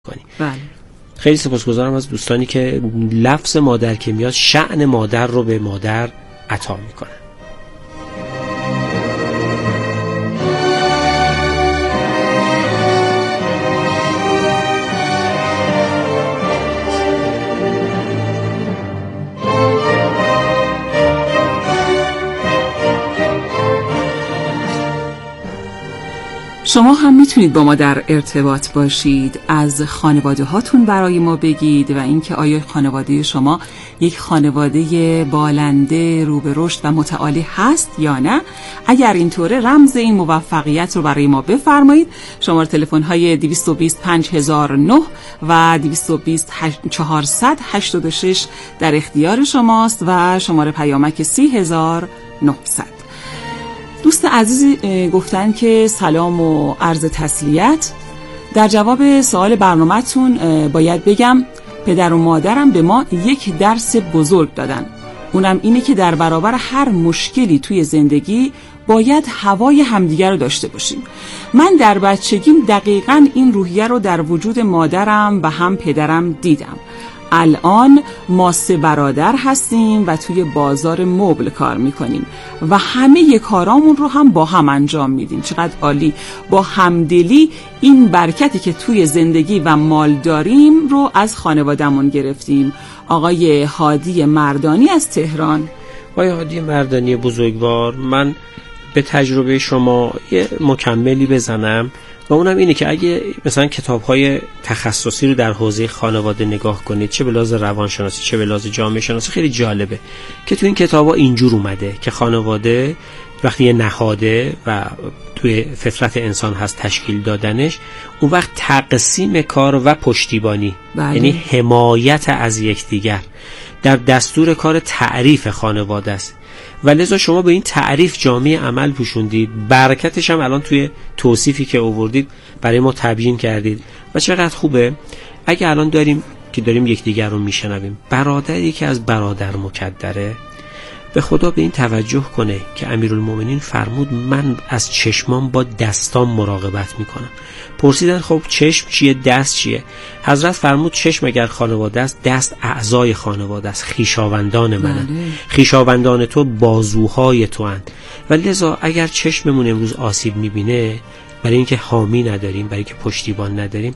میکنی. بله. خیلی سپاسگزارم از دوستانی که لفظ مادر که میاد شأن مادر رو به مادر عطا میکنن. شما هم میتونید با ما در ارتباط باشید، از خانواده هاتون برای ما بگید و اینکه آیا خانواده شما یک خانواده بالنده رو به رشد و متعالی هست یا نه. اگر اینطوره رمز این موفقیت رو برای ما بفرمایید. شماره تلفن های 220 5009 و 220 486 در اختیار شماست و شماره پیامک 30900. دوست عزیزی گفتن که سلام و عرض تسلیت. در جواب سوال برنامه‌تون باید بگم پدر و مادرم به ما یک درس بزرگ دادن. اونم اینه که در برابر هر مشکلی توی زندگی باید هوای همدیگر رو داشته باشیم. من در بچگیم دقیقاً این روحیه رو در وجود مادرم و هم پدرم دیدم. الان ما 3 برادر هستیم و توی بازار مبل کار میکنیم و همه کارامون رو هم با هم انجام میدیم. چقدر عالی. با همدلی این برکتی که توی زندگی و مال داریم رو از خانوادهمون گرفتیم. آقای هادی مردانی از تهران. آقای هادی مردانی بزرگوار، من به تجربه شما یه مکملی بزنم و اونم اینه که اگه مثلا کتاب‌های تخصصی رو در حوزه خانواده نگاه کنید، چه به لحاظ روانشناسی چه به لحاظ جامعه شناسی، خیلی جالبه که تو این کتاب‌ها اینجور اومده که خانواده وقتی یه نهاده و توی فطرت انسان هست تشکیل دادنش، اون وقت تقسیم کار و پشتیبانی، یعنی حمایت از یکدیگر در دستور کار تعریف خانواده است و لذا شما به این تعریف جامعه عمل پوشوندید. برکتش هم الان توی توصیفی که آوردید برای ما تبیین کردید و چقدر خوبه. اگه الان داریم یکدیگر رو میشنویم، برادری که از برادر مکدره، به خدا به این توجه کنه که امیرالمومنین فرمود من از چشمام با دستام مراقبت میکنم. پرسیدن خب چشم چیه، دست چیه؟ حضرت فرمود چشم اگر خانواده است، دست اعضای خانواده است، خویشاوندان منن. خویشاوندان تو بازوهای تو اند و لذا اگر چشممون امروز آسیب میبینه، برای اینکه حامی نداریم، برای اینکه پشتیبان نداریم،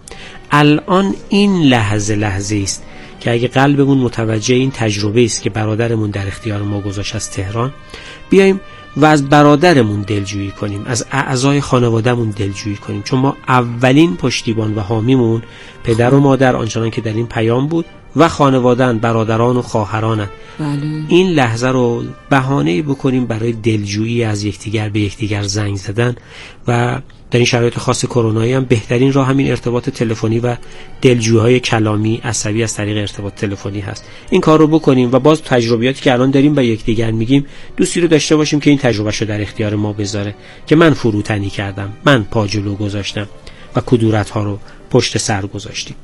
الان این لحظه است که اگه قلبمون متوجه این تجربه است که برادرمون در اختیار ما گذاشت از تهران، بیایم و از برادرمون دلجویی کنیم، از اعضای خانوادهمون دلجویی کنیم، چون ما اولین پشتیبان و حامیمون پدر و مادر آنچنان که در این پیام بود و خانواده‌اند، برادران و خواهرانند. این لحظه رو بهانه‌ای بکنیم برای دلجویی از یکدیگر، به یکدیگر زنگ زدن و در این شرایط خاص کرونایی هم بهترین راه همین ارتباط تلفنی و دلجویی‌های کلامی عصبی از طریق ارتباط تلفنی هست. این کار رو بکنیم و باز تجربیاتی که الان داریم به یکدیگر میگیم، دوستی رو داشته باشیم که این تجربهشو در اختیار ما بذاره که من فروتنی کردم، من پا جلو گذاشتم و کدورت‌ها رو پشت سر گذاشتیم.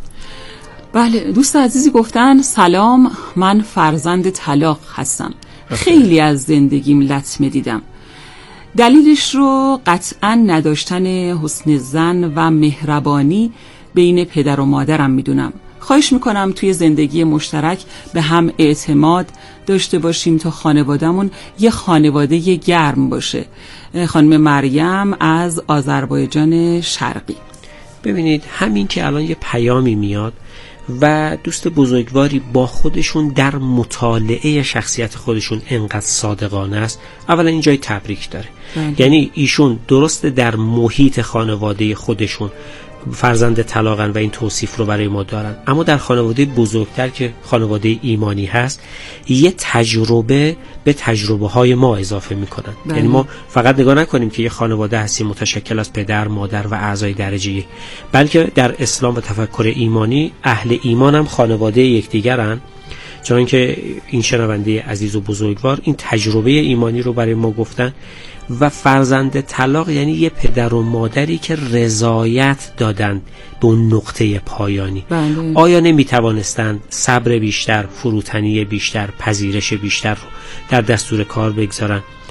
بله، دوست عزیزی گفتن سلام، من فرزند طلاق هستم. خیلی از زندگیم لطمه دیدم. دلیلش رو قطعاً نداشتن حسن ظن و مهربانی بین پدر و مادرم میدونم. خواهش میکنم توی زندگی مشترک به هم اعتماد داشته باشیم تا خانوادهمون یه خانواده گرم باشه. خانم مریم از آذربایجان شرقی. ببینید همین که الان یه پیامی میاد و دوست بزرگواری با خودشون در مطالعه شخصیت خودشون انقدر صادقانه است، اولا این جای تبریک داره. یعنی ایشون درست در محیط خانواده خودشون فرزند طلاقن و این توصیف رو برای ما دارن، اما در خانواده بزرگتر که خانواده ایمانی هست یه تجربه به تجربه های ما اضافه میکنن. یعنی ما فقط نگاه نکنیم که یه خانواده هستی متشکل از پدر، مادر و اعضای درجه یک، بلکه در اسلام و تفکر ایمانی اهل ایمان هم خانواده یکدیگرن. چون که این شنونده عزیز و بزرگوار این تجربه ایمانی رو برای ما گفتن و فرزند طلاق یعنی یه پدر و مادری که رضایت دادن به اون نقطه پایانی. آیا نمیتوانستند صبر بیشتر، فروتنی بیشتر، پذیرش بیشتر رو در دستور کار بگذارن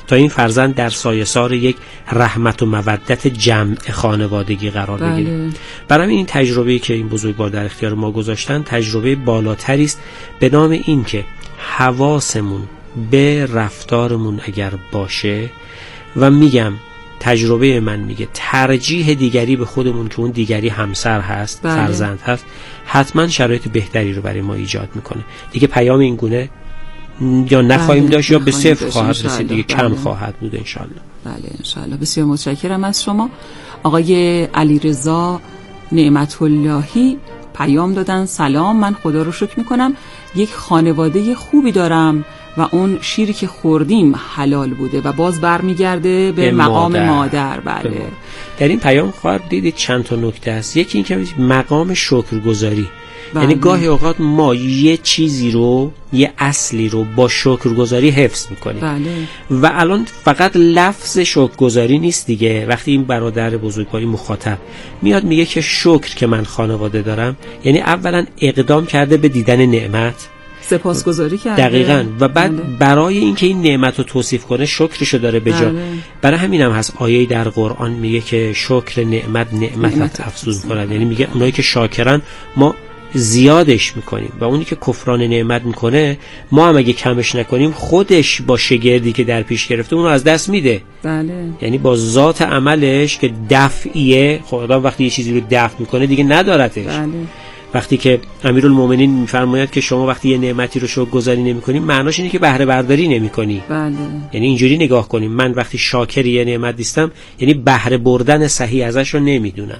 تا این فرزند در سایه‌سار یک رحمت و مودت جمع خانوادگی قرار بگیره. برای این تجربه‌ای که این بزرگوار در اختیار ما گذاشتن تجربه بالاتری است به نام این که حواسمون به رفتارمون اگر باشه و میگم تجربه من میگه ترجیح دیگری به خودمون که اون دیگری همسر هست فرزند هست حتما شرایط بهتری رو برای ما ایجاد میکنه. دیگه پیام این گونه یا نخواهیم داشت یا به صفر خواهد رسید دیگه. کم خواهد بود انشالله. بله انشالله. بسیار متشکرم از شما. آقای علیرضا نعمت اللهی پیام دادن: سلام، من خدا رو شکر میکنم یک خانواده خوبی دارم و اون شیری که خوردیم حلال بوده و باز برمیگرده به مقام مادر. بله. در این پیام خواهد دیدید چند تا نکته است. یکی این که مقام شکرگزاری. یعنی گاهی اوقات ما یه چیزی رو، یه اصلی رو با شکرگزاری حفظ میکنیم. و الان فقط لفظ شکرگزاری نیست دیگه. وقتی این برادر بزرگواری مخاطب میاد میگه که شکر که من خانواده دارم، یعنی اولا اقدام کرده به دیدن نعمت، سپاسگزاری کرده. دقیقاً. و بعد برای اینکه این نعمت رو توصیف کنه شکرشو داره به جا. برای همین هم هست آیه‌ای در قرآن میگه که شکر نعمت افزون کنند. یعنی میگه اونایی که شاکرن ما زیادش میکنیم و اونی که کفران نعمت میکنه ما هم اگه کمش نکنیم خودش با شگردی که در پیش گرفته اون رو از دست میده. یعنی با ذات عملش که دفعیه. خب آدم وقتی یه چیزی رو دفع میکنه دیگه ندارتش. وقتی که امیرالمومنین میفرماید که شما وقتی یه نعمتی رو شکرگزاری نمی‌کنی معناش اینه که بهره برداری نمی‌کنی. یعنی اینجوری نگاه کنیم، من وقتی شاکر یه نعمت نیستم یعنی بهره بردن صحیح ازش رو نمیدونم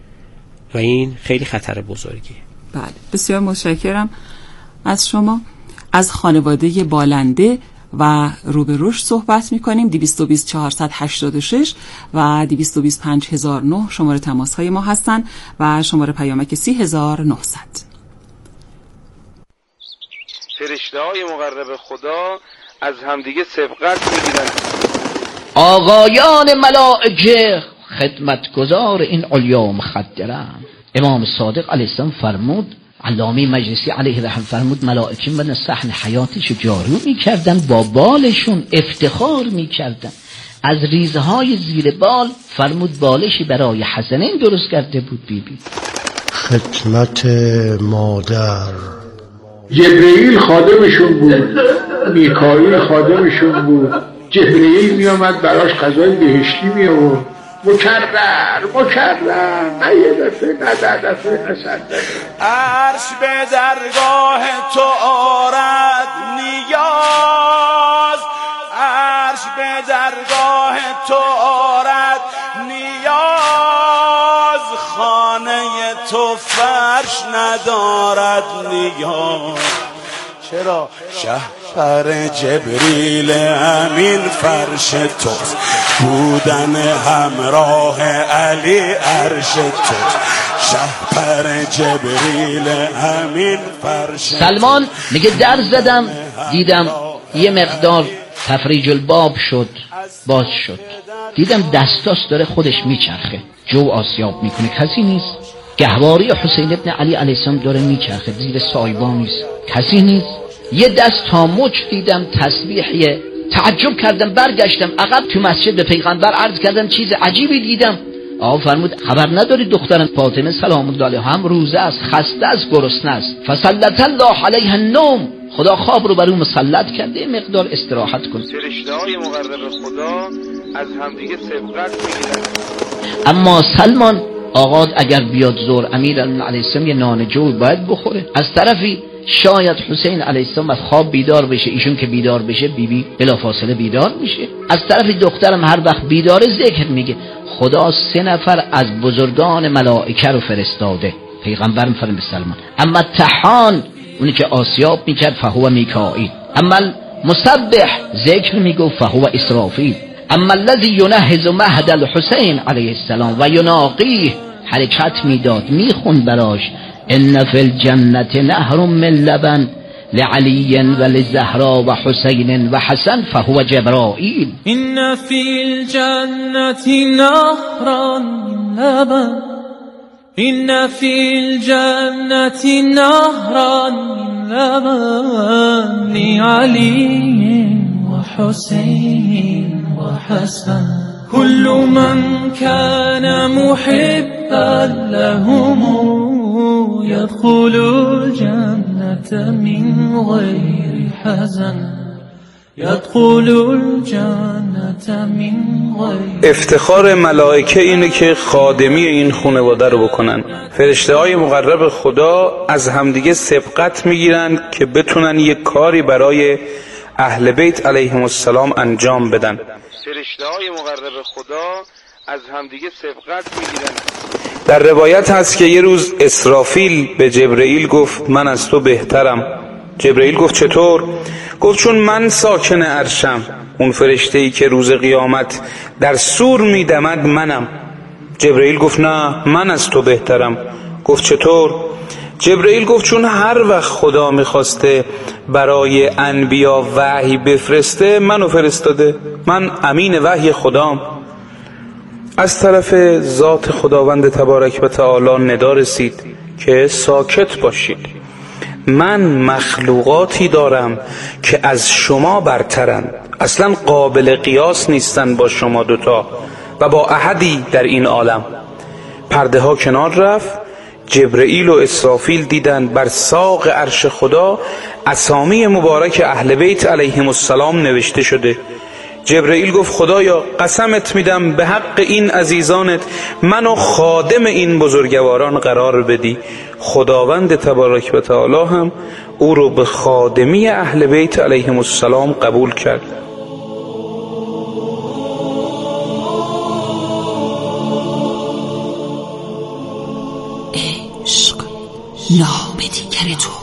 و این خیلی خطر بزرگیه. بله بسیار متشکرم از شما. از خانواده بالنده و رو به رشد صحبت می‌کنیم. 220 486 و 220 5009 شماره تماس‌های ما هستن و شماره پیامک 30900. فرشته‌های مقرب خدا از همدیگه سبقت می‌گیرن. آقایان ملائکه خدمتگزار این علیا مخدرم. امام صادق علیه السلام فرمود، علامه مجلسی علیه رحم فرمود، ملائکه من صحن حیاتش جارو میکردن، با بالشون افتخار میکردن. از ریزهای زیر بال فرمود بالشی برای حسنین درست کرده بود. بیبی خدمت مادر. جبرئیل خادمشون بود، میکائیل خادمشون بود. جبرئیل میامد براش غذای بهشتی میآورد. مکرر نه یه دفعه نه در دفعه نه صد دفعه. عرش به درگاه تو آرد نیاز، عرش به درگاه تو آرد نیاز، خانه تو فرش ندارد نیاز. چرا؟ شهپر جبریل امین فرش توست، بودن همراه علی عرش توست. شهپر جبریل امین فرش. سلمان میگه در زدم دیدم یه مقدار تفریج الباب شد، باز شد، دیدم دستاش داره خودش میچرخه، جو آسیاب میکنه، کسی نیست. گهواری حسین ابن علی علیه السلام داره میچرخه زیر سایبان نیست، کسی نیست. یه دست تا مچ دیدم تسبیحیه، تعجب کردم، برگشتم عقب تو مسجد به پیغمبر عرض کردم چیز عجیبی دیدم. آقا فرمود خبر نداری دخترم فاطمه سلام الله علیها هم روزه است، خسته است، گرسنه است، فسلط الله علیها النوم، خدا خواب رو بر اون مسلط کرده، مقدار استراحت کن. فرشته‌های مقرب خدا از همدیگه سبقت میگیرن. اما سلمان آقا اگر بیاد زور امیرالمومنین علیه السلام یه نان جو باید بخوره. از طرفی شاید حسین علیه السلام از خواب بیدار بشه، ایشون که بیدار بشه بیبی بلافاصله بیدار میشه. از طرف دخترم هر وقت بیداره ذکر میگه خدا 3 نفر از بزرگان ملائکه رو فرستاده. پیغمبر میفرمه به سلمان. اما تحان اونی که آسیاب میکرد فهو میکائیل، اما مسبح ذکر میگو فهو اسرافیل، اما الذی ینهض مهد الحسین علیه السلام و یناقیه، حرکت میداد میخون براش ان فی الجنة نهر من لبن لعلی و لزهرا و حسین و حسن فهو جبرائیل. ان فی الجنة نهرا من لبن، ان فی الجنة نهرا من لبن لعلی و حسين وحسن كل من كان محبا لهم يدخل الجنة من غير حزن يدخل الجنة من غير. افتخار ملائکه اینه که خادمی این خانواده رو بکنن. فرشته های مقرب خدا از همدیگه سبقت میگیرن که بتونن یک کاری برای اهل بیت علیهم السلام انجام بدن. فرشته های مقرب خدا از همدیگه سبقت میگیرن. در روایت هست که یه روز اسرافیل به جبرئیل گفت من از تو بهترم. جبرئیل گفت چطور؟ گفت چون من ساکن عرشم، اون فرشته‌ای که روز قیامت در سور میدمد منم. جبرئیل گفت نه من از تو بهترم. گفت چطور؟ جبرئیل گفت چون هر وقت خدا میخواسته برای انبیا وحی بفرسته منو فرستاده، من امین وحی خدام. از طرف ذات خداوند تبارک و تعالی ندا رسید که ساکت باشید، من مخلوقاتی دارم که از شما برترند، اصلا قابل قیاس نیستن با شما دوتا و با احدی در این عالم. پرده ها کنار رفت، جبرئیل و اسرافیل دیدن بر ساق عرش خدا اسامی مبارک اهل بیت علیهم السلام نوشته شده. جبرئیل گفت خدایا قسمت میدم به حق این عزیزانت منو خادم این بزرگواران قرار بدی. خداوند تبارک و تعالی هم او رو به خادمی اهل بیت علیهم السلام قبول کرد. عشق نام دیگر تو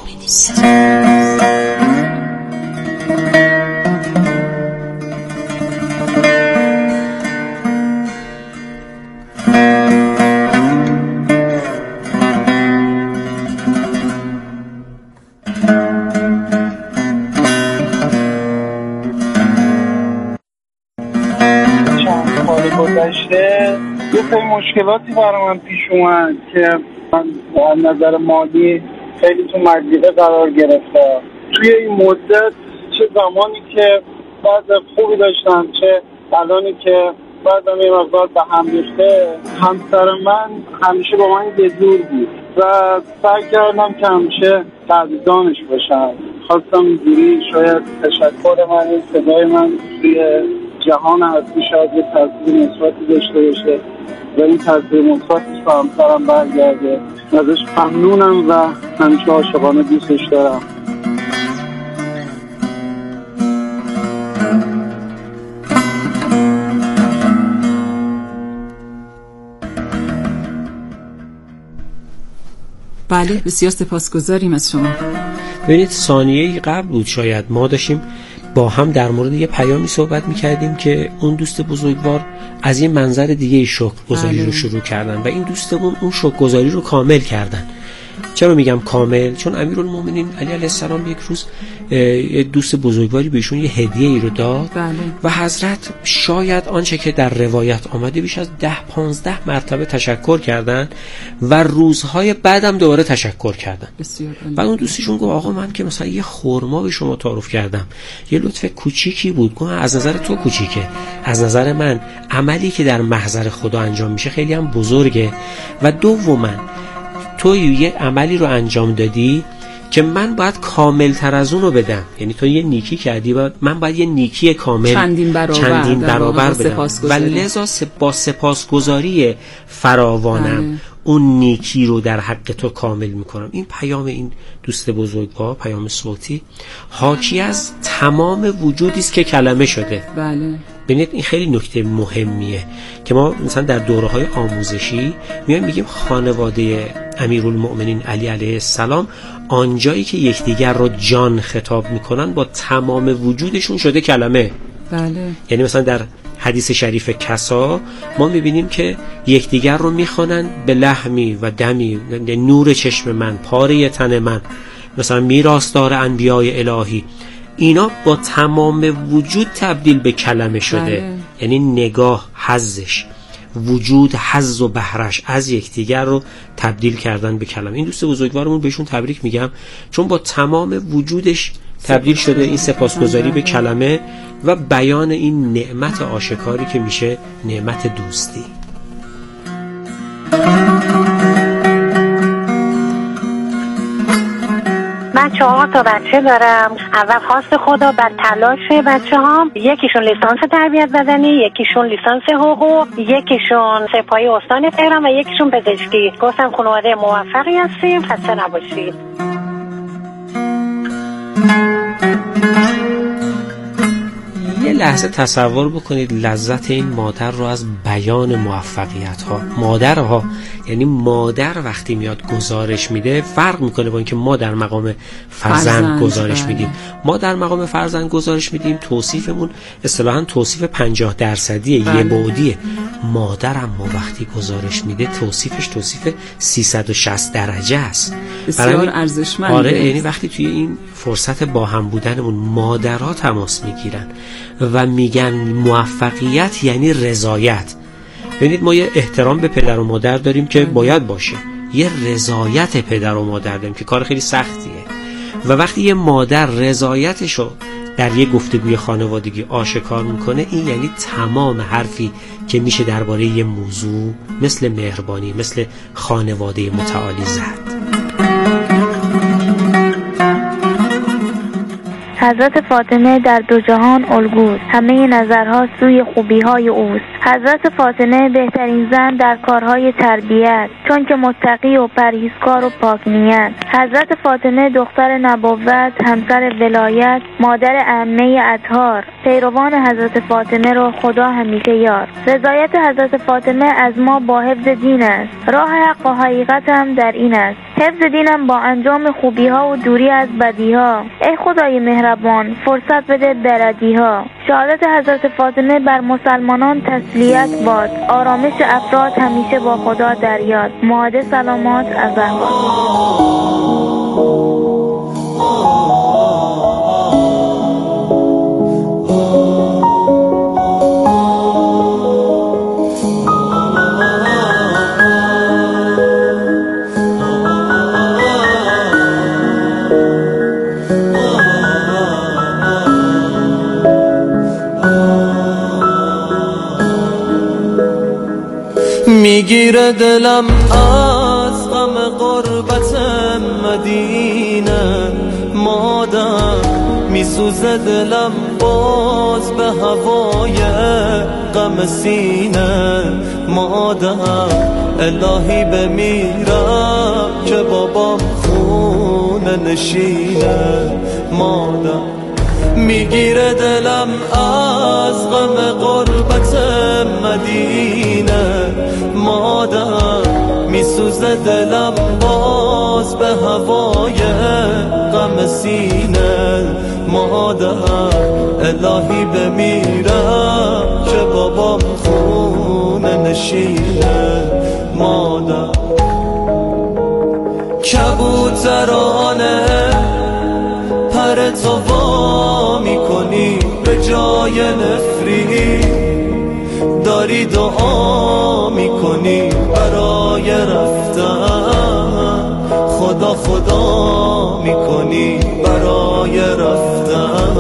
گذشته یه سری مشکلاتی برای من پیش اومد که من از نظر مالی خیلی تو مضیقه قرار گرفتم. توی این مدت چه زمانی که بعض خوبی داشتم چه الانی که بعضم یه مقدار به هم ریخته، همسر من همیشه با من یه جور بود و سعی کردم که همیشه قدردانش باشم. خواستم اینجوری شاید تشکر من، این صدای من توی جهان هستی شاید یه تاثیر مثبتی داشته باشه و این تاثیر مثبتش به همسرم برگرده. ازش ممنونم و همیشه عاشقانه دوستش دارم. بله بسیار سپاسگزاریم از شما. ببینید ثانیه قبل بود شاید ما داشتیم با هم در مورد یه پیامی صحبت می‌کردیم که اون دوست بزرگوار از یه منظر دیگه شکرگزاری رو شروع کردن و این دوستمون اون شکرگزاری رو کامل کردن. چرا میگم کامل؟ چون امیرالمومنین علی علیه السلام یک روز یه دوست بزرگواری بهشون یه هدیه ای رو داد و حضرت شاید آنچه که در روایت آمده بیش از 10-15 مرتبه تشکر کردن و روزهای بعدم دوباره تشکر کردن. بعد اون دوستشون گفت آقا من که مثلا یه خرما به شما تعارف کردم، یه لطف کوچیکی بود. گفت از نظر تو کوچیکه، از نظر من عملی که در محضر خدا انجام میشه خیلی هم بزرگه و دوما تو یه عملی رو انجام دادی که من باید کامل تر از اون رو بدم. یعنی تو یه نیکی کردی و من باید یه نیکی کامل چندین برابر بدم و لذا با سپاسگزاری فراوانم اون نیکی رو در حق تو کامل میکنم. این پیام این دوست بزرگوار، پیام صوتی حاکی از تمام وجودی است که کلمه شده. بله. ببینید این خیلی نکته مهمیه که ما مثلا در دوره‌های آموزشی میگیم خانواده امیرالمؤمنین علی علیه السلام آنجایی که یکدیگر رو جان خطاب میکنن با تمام وجودشون شده کلمه. بله. یعنی مثلا در حدیث شریف کسا ما میبینیم که یکدیگر رو میخوانن به لحمی و دمی، نور چشم من، پاره تن من، مثلا میراثدار انبیای الهی. اینا با تمام وجود تبدیل به کلمه شده. یعنی نگاه حظش، وجود حظ و بهرش از یکدیگر رو تبدیل کردن به کلمه. این دوست بزرگوارمون بهشون تبریک میگم چون با تمام وجودش تبدیل شده این سپاسگزاری به کلمه و بیان این نعمت آشکاری که میشه نعمت دوستی. من 4 تا بچه دارم. اول خواست خدا بر تلاش بچه هم، یکیشون لیسانس تربیت بدنی، یکیشون لیسانس حقوق، یکیشون سپاهی استان تهران و یکیشون پزشکی. گفتم خانواده موفقی هستیم، خسته نباشید. یه لحظه تصور بکنید لذت این مادر رو از بیان موفقیت ها. مادرها، یعنی مادر وقتی میاد گزارش میده فرق میکنه با اینکه ما در مقام فرزند گزارش میدیم. ما در مقام فرزند گزارش میدیم، توصیفمون اصطلاحاً توصیف 50% یه بعدیه. مادر اما وقتی گزارش میده توصیفش توصیف 360 درجه است. بسیار ارزشمنده. آره، یعنی وقتی توی این فرصت با هم بودنمون مادرها تماس میگیرن و میگن موفقیت یعنی رضایت. ببینید ما یه احترام به پدر و مادر داریم که باید باشه، یه رضایت پدر و مادر داریم که کار خیلی سختیه و وقتی یه مادر رضایتشو در یه گفتگوی خانوادگی آشکار میکنه، این یعنی تمام حرفی که میشه درباره یه موضوع مثل مهربانی، مثل خانواده متعالی زد. حضرت فاطمه در دو جهان الگوست، همه نظرها سوی خوبی‌های اوست. حضرت فاطمه بهترین زن در کارهای تربیت، چون که متقی و پرهیزکار و پاک نیت. حضرت فاطمه دختر نبوت، همسر ولایت، مادر ائمه اطهار. پیروان حضرت فاطمه را خدا همیشه یار. رضایت حضرت فاطمه از ما با حفظ دین است، راه حق و حقیقت هم در این است. حفظ دینم با انجام خوبی‌ها و دوری از بدی‌ها. ای خدای مهربان فرصت بده بردی‌ها. شهادت حضرت فاطمه بر مسلمانان تسلیت باد، آرامش افراد همیشه با خدا در یاد. ماده سلامات از میگیره دلم از غم غربت مدینه، مادر میسوزه دلم باز به هوای غم سینه. مادر الهی بمیرم که بابام خونه نشینه. مادر میگیره دلم از غم غربت مدینه، مادر میسوزه دلم باز به هوای غم سینه. مادر الهی بمیرم که بابام خونه نشینه. مادر کبوترانه پر تو وا میکنی، به جای نفرینی داری دعا میکنی برای رفتن. خدا خدا میکنی برای رفتن.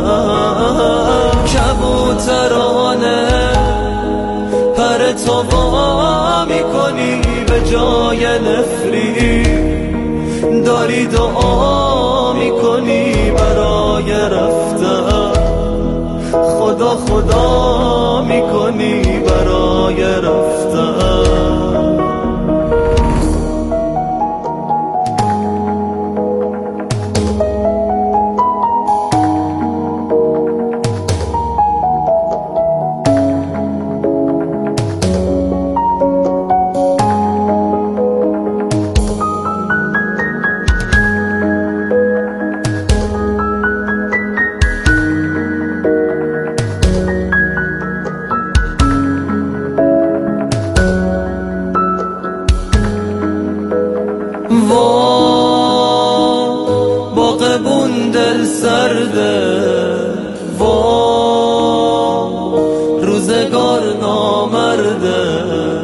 کبوترانه پر تو وا میکنی، به جای نفرینی داری دعا میکنی برای رفتن. خدا خدا میکنی برای رفتن. باغبون دل سرده، روزگار نامرده.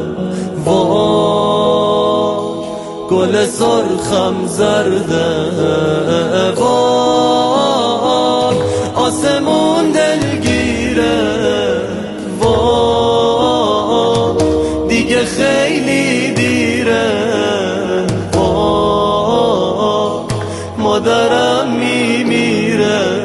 گل سرخم زرده، آسمون دلگیر خیلی دیره، مادرم میمیره.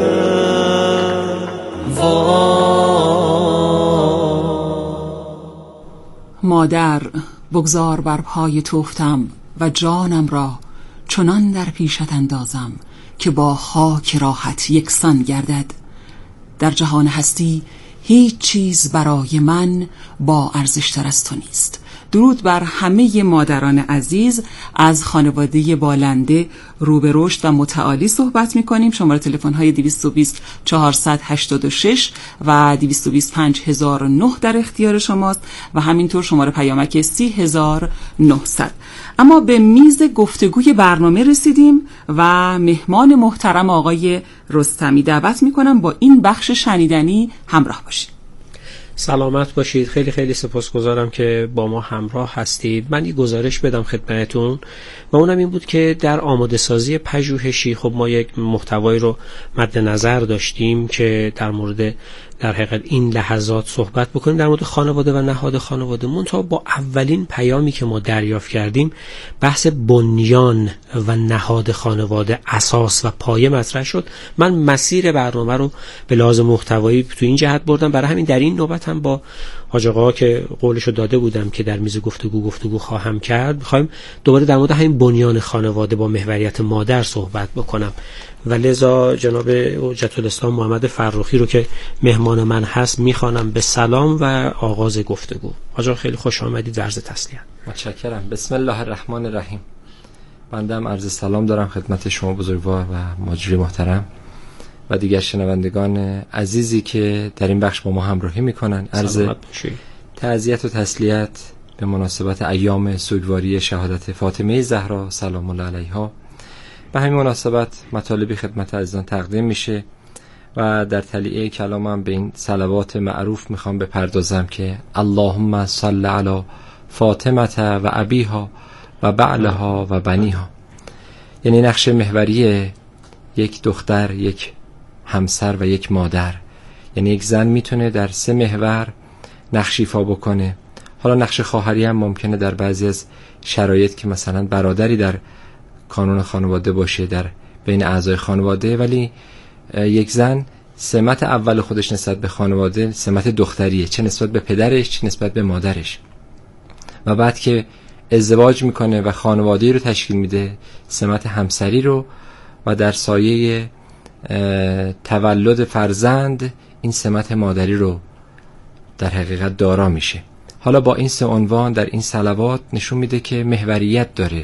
مادر بگذار بر پای تو افتم و جانم را چنان در پیشت اندازم که با خاک راحت یکسان گردد. در جهان هستی هیچ چیز برای من با ارزش‌تر از تو نیست. درود بر همه مادران عزیز. از خانواده بالنده رو به رشد و متعالی صحبت می‌کنیم. شماره تلفن‌های 220 486 و 220 5009 در اختیار شماست و همینطور شماره پیامک 30900. اما به میز گفتگوی برنامه رسیدیم و مهمان محترم آقای رستمی دعوت می‌کنم با این بخش شنیدنی همراه باشید. سلامت باشید. خیلی خیلی سپاسگزارم که با ما همراه هستید. من یه گزارش بدم خدمتتون و اونم این بود که در آماده سازی پژوهشی خب ما یک محتوایی رو مد نظر داشتیم که در مورد در حقیقت این لحظات صحبت بکنیم در مورد خانواده و نهاد خانواده. منتها با اولین پیامی که ما دریافت کردیم بحث بنیان و نهاد خانواده اساس و پایه مطرح شد. من مسیر برنامه رو به لحاظ محتوایی تو این جهت بردم، برای همین در این نوبت هم با حاج آقا که قولشو داده بودم که در میز گفتگو خواهم کرد، می‌خوایم دوباره در مورد همین بنیان خانواده با محوریت مادر صحبت بکنم و لذا جناب حجت الاسلام محمد فرخی رو که مهمان من هست میخوانم به سلام و آغاز گفتگو. حاج آقا خیلی خوش آمدید، عرض تسلیت. متشکرم. بسم الله الرحمن الرحیم. بنده هم عرض سلام دارم خدمت شما بزرگوار و مجری محترم و دیگر شنوندگان عزیزی که در این بخش با ما همراهی میکنن. عرض تعزیت و تسلیت به مناسبت ایام سوگواری شهادت فاطمه زهرا سلام الله علیها. به همین مناسبت مطالبی خدمت عزیزان تقدیم میشه و در تلیعه کلامم به این صلوات معروف میخوام بپردازم که اللهم صل علی فاطمه و ابیها و بعلها و بنیها. یعنی نقش محوری یک دختر، یک همسر و یک مادر. یعنی یک زن میتونه در 3 محور نقش ایفا بکنه. حالا نقش خواهری هم ممکنه در بعضی از شرایط که مثلا برادری در کانون خانواده باشه در بین اعضای خانواده، ولی یک زن سمت اول خودش نسبت به خانواده سمت دختریه، چه نسبت به پدرش چه نسبت به مادرش. و بعد که ازدواج میکنه و خانواده‌ای رو تشکیل میده سمت همسری رو و در سایه تولد فرزند این سمت مادری رو در حقیقت دارا میشه. حالا با این 3 عنوان در این صلوات نشون میده که محوریت داره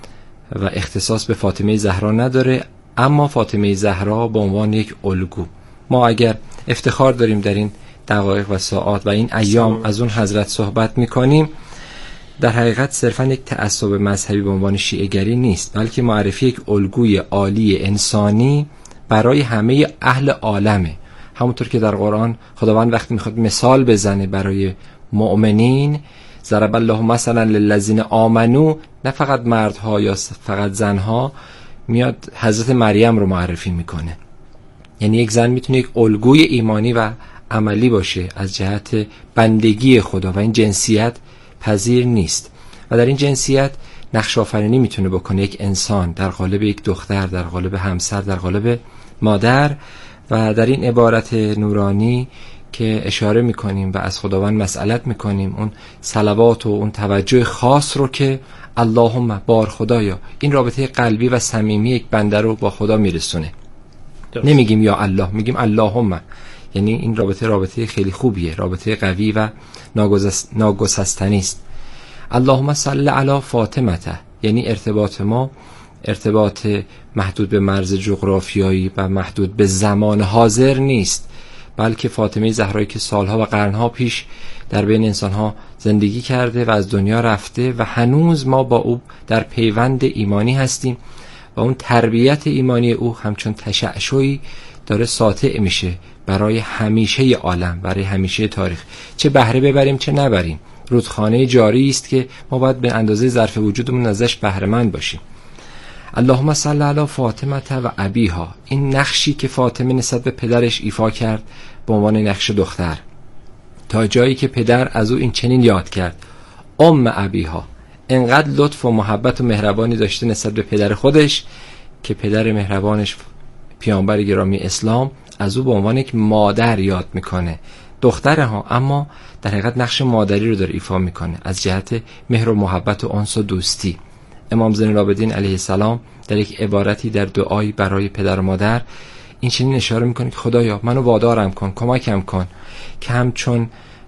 و اختصاص به فاطمه زهرا نداره، اما فاطمه زهرا به عنوان یک الگو. ما اگر افتخار داریم در این دقایق و ساعات و این ایام از اون حضرت صحبت میکنیم، در حقیقت صرفا یک تعصب مذهبی به عنوان شیعه‌گری نیست، بلکه معرفی یک الگوی عالی انسانی برای همه اهل عالمه. همونطور که در قرآن خداوند وقتی میخواد مثال بزنه برای مؤمنین، ضرب الله مثلا للذین آمنو، نه فقط مردها یا فقط زنها، میاد حضرت مریم رو معرفی میکنه. یعنی یک زن میتونه یک الگوی ایمانی و عملی باشه از جهت بندگی خدا و این جنسیت پذیر نیست و در این جنسیت نقش آفرینی میتونه بکنه یک انسان در قالب یک دختر، در قالب همسر، در قالب مادر. و در این عبارت نورانی که اشاره میکنیم و از خداوند مسئلت میکنیم، اون صلوات و اون توجه خاص رو که اللهم بار خدایا، این رابطه قلبی و صمیمی یک بنده رو با خدا میرسونه. نمیگیم یا الله، میگیم اللهم. یعنی این رابطه خیلی خوبیه، رابطه قوی و ناگسستنی است. اللهم صل علی فاطمه، یعنی ارتباط ما ارتباط محدود به مرز جغرافیایی و محدود به زمان حاضر نیست، بلکه فاطمه زهرایی که سالها و قرنها پیش در بین انسانها زندگی کرده و از دنیا رفته و هنوز ما با او در پیوند ایمانی هستیم و اون تربیت ایمانی او همچون تشعشعی داره ساطع میشه برای همیشه عالم، برای همیشه تاریخ. چه بهره ببریم چه نبریم، رودخانه جاری است که ما باید به اندازه ظرف وجودمون ازش بهره مند باشیم. اللهم صل علی فاطمه و ابیها، این نقشی که فاطمه نسبت به پدرش ایفا کرد به عنوان نقش دختر، تا جایی که پدر از او این چنین یاد کرد: ابیها، انقدر لطف و محبت و مهربانی داشته نسبت به پدر خودش که پدر مهربانش پیامبر گرامی اسلام از او به عنوان یک مادر یاد میکنه. دختره ها، اما در حقیقت نقش مادری رو داره ایفا میکنه از جهت مهر و محبت و انس و دوستی. امام زین العابدین علیه السلام در یک عبارتی در دعایی برای پدر و مادر این چنین اشاره میکنه که خدایا منو وادارم کن، کمکم کن که همچون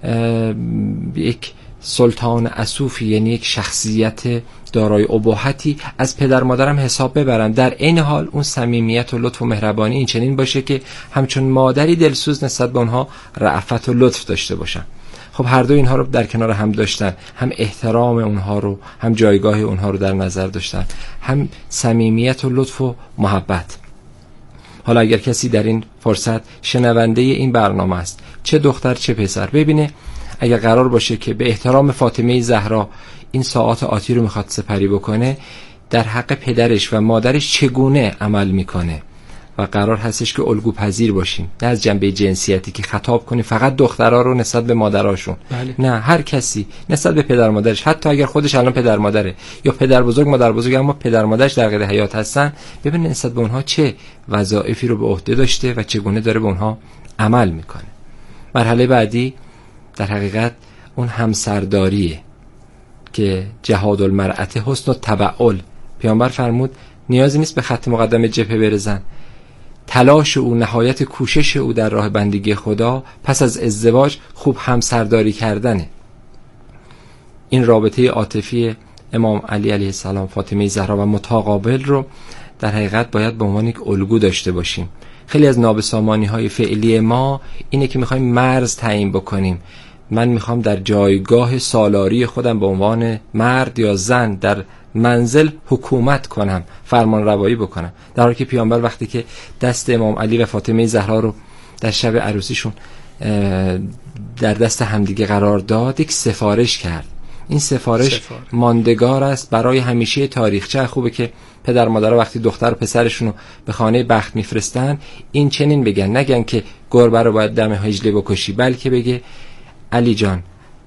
یک سلطان اسوفی، یعنی یک شخصیت دارای اباحتی، از پدر مادرم حساب ببرم، در این حال اون صمیمیت و لطف و مهربانی این چنین باشه که همچون مادری دلسوز نسبت به اونها رأفت و لطف داشته باشم. خب هر دو اینها رو در کنار هم داشتن، هم احترام اونها رو، هم جایگاه اونها رو در نظر داشتن، هم صمیمیت و لطف و محبت. حالا اگر کسی در این فرصت شنونده این برنامه است، چه دختر چه پسر، ببینه اگر قرار باشه که به احترام فاطمه زهرا این ساعات آتی رو میخواد سپری بکنه، در حق پدرش و مادرش چگونه عمل میکنه و قرار هستش که الگو پذیر باشیم، نه از جنبه جنسیتی که خطاب کنیم فقط دخترها رو نسبت به مادراشون. بله. نه، هر کسی نسبت به پدر مادرش، حتی اگر خودش الان پدر مادره یا پدر بزرگ مادر بزرگ اما پدر مادرش در قید حیات هستن، ببینه نسبت به اونها چه وظایفی رو به عهده داشته و چگونه داره به اونها عمل میکنه. مرحله بعدی در حقیقت اون همسرداریه که جهاد المرأة حسن التبعل. پیامبر فرمود نیازی نیست به خط مقدم جبهه برزن، تلاش او، نهایت کوشش او در راه بندگی خدا پس از ازدواج خوب همسرداری کردنه. این رابطه عاطفی امام علی علیه السلام فاطمه زهرا و متقابل رو در حقیقت باید به عنوان یک الگو داشته باشیم. خیلی از نابسامانی های فعلی ما اینه که میخوایم مرز تعیین بکنیم. من میخوام در جایگاه سالاری خودم به عنوان مرد یا زن در منزل حکومت کنم، فرمان روایی بکنم، در حالی که پیامبر وقتی که دست امام علی و فاطمه زهرا رو در شب عروسیشون در دست همدیگه قرار داد، یک سفارش کرد. این سفارش ماندگار است برای همیشه تاریخ. چه خوبه که پدر مادرها وقتی دختر و پسرشون رو به خانه بخت میفرستن این چنین بگن، نگن که گربه رو باید دم هجله بکشی، بلکه بگه علی جان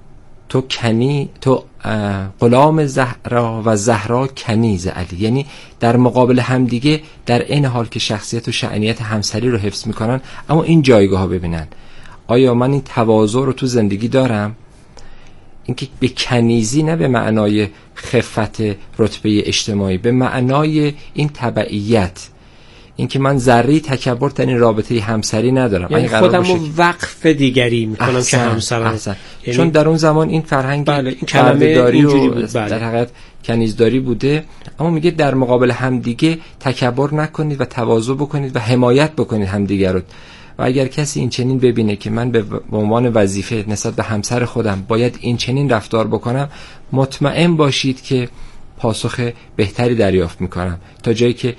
تو غلام زهرا و زهرا کنیز علی، یعنی در مقابل همدیگه در این حال که شخصیت و شأنیت همسری رو حفظ میکنن، اما این جایگاه ها ببینن آیا من این تواضع رو تو زندگی دارم؟ اینکه به کنیزی نه به معنای خفت رتبه اجتماعی، به معنای این تبعیت، اینکه من ذره تکبر در این رابطه همسری ندارم، یعنی خودم رو وقف دیگری میکنم که همسرم، یعنی چون در اون زمان این فرهنگ بله، این کلمه داری اینجوری بود، بله. در حقیقت کنیزداری بوده، اما میگه در مقابل همدیگه تکبر نکنید و تواضع بکنید و حمایت بکنید همدیگه رو. و اگر کسی این چنین ببینه که من به عنوان وظیفه نسبت به همسر خودم باید این چنین رفتار بکنم، مطمئن باشید که پاسخ بهتری دریافت میکنم، تا جایی که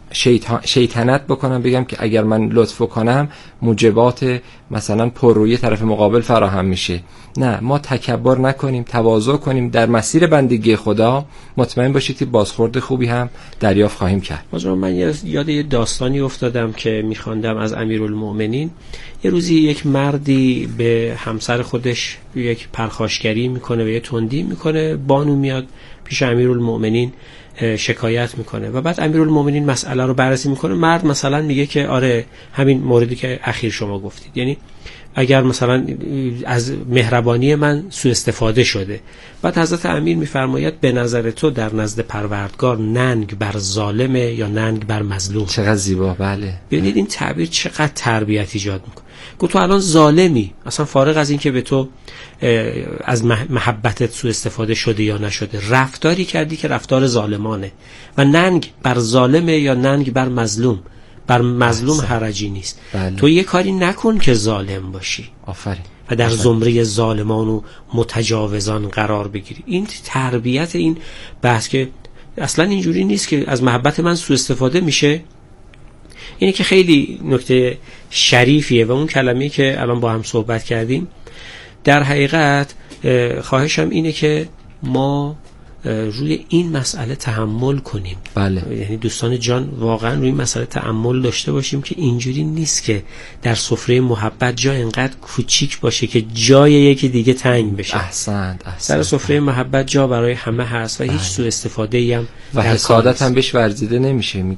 شیطنت بکنم بگم که اگر من لطف کنم موجبات مثلا پررویی طرف مقابل فراهم میشه. نه، ما تکبر نکنیم، تواضع کنیم در مسیر بندگی خدا، مطمئن باشید که بازخورد خوبی هم دریافت خواهیم کرد. من یاد یه داستانی افتادم که میخواندم از امیرالمؤمنین. یه روزی یک مردی به همسر خودش یک پرخاشگری میکنه و یه تندی میکنه، بانو میاد پیش امیرالمؤمنین شکایت میکنه و بعد امیرالمؤمنین مسئله رو بررسی میکنه. مرد مثلا میگه که آره همین موردی که اخیر شما گفتید، یعنی اگر مثلا از مهربانی من سوء استفاده شده. بعد حضرت امیر میفرماید به نظر تو در نزد پروردگار ننگ بر ظالمه یا ننگ بر مظلوم؟ چقدر زیبا. بله، ببینید این تعبیر چقدر تربیت ایجاد میکنه. گفت تو الان ظالمی، اصلا فارغ از این که به تو از محبتت سوء استفاده شده یا نشده، رفتاری کردی که رفتار ظالمانه و ننگ بر ظالمه یا ننگ بر مظلوم. بر مظلوم حرجی نیست. بله. تو یه کاری نکن که ظالم باشی. آفرین. و در زمره ظالمان و متجاوزان قرار بگیری. این تربیت، این بحث که اصلا اینجوری نیست که از محبت من سوء استفاده میشه، اینه که خیلی نکته شریفیه. و اون کلمه‌ای که الان با هم صحبت کردیم، در حقیقت خواهشم اینه که ما روی این مسئله تحمل کنیم. بله. یعنی دوستان جان واقعا روی این مسئله تأمل داشته باشیم که اینجوری نیست که در سفره محبت جا انقدر کوچیک باشه که جای یکی دیگه تنگ بشه. احسنت. در سفره محبت جا برای همه هست و هیچ سوء استفاده ای هم و حسادت هم بهش ورزیده نمیشه.